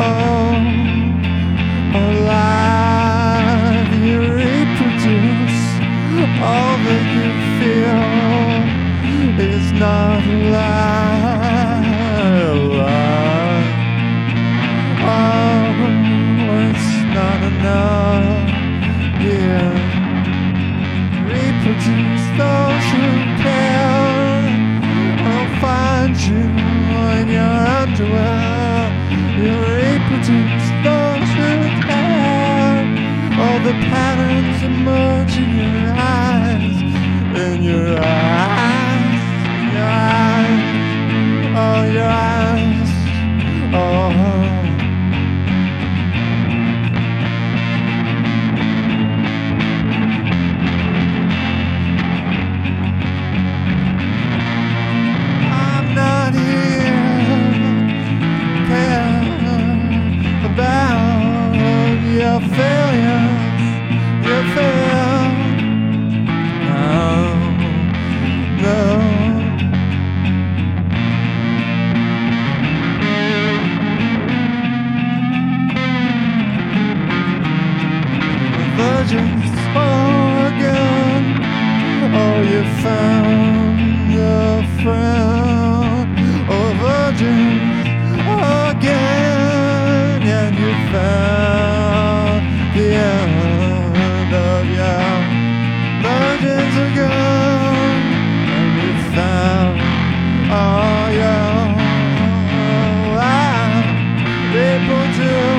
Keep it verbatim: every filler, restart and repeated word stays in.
Oh, alive, you reproduce all that you feel is not alive. Oh, it's not enough. Yeah, reproduce those who care. I'll find you in your underwear. You reproduce those who care. All the patterns emerge in your eyes, in your eyes, your eyes, oh, your eyes, oh. I'm not here, care about your failures, your fail. No, no. Virgins again. Oh, you found a friend. Oh, virgins again, and you found the end of your virgins again, and you found all your life. They put you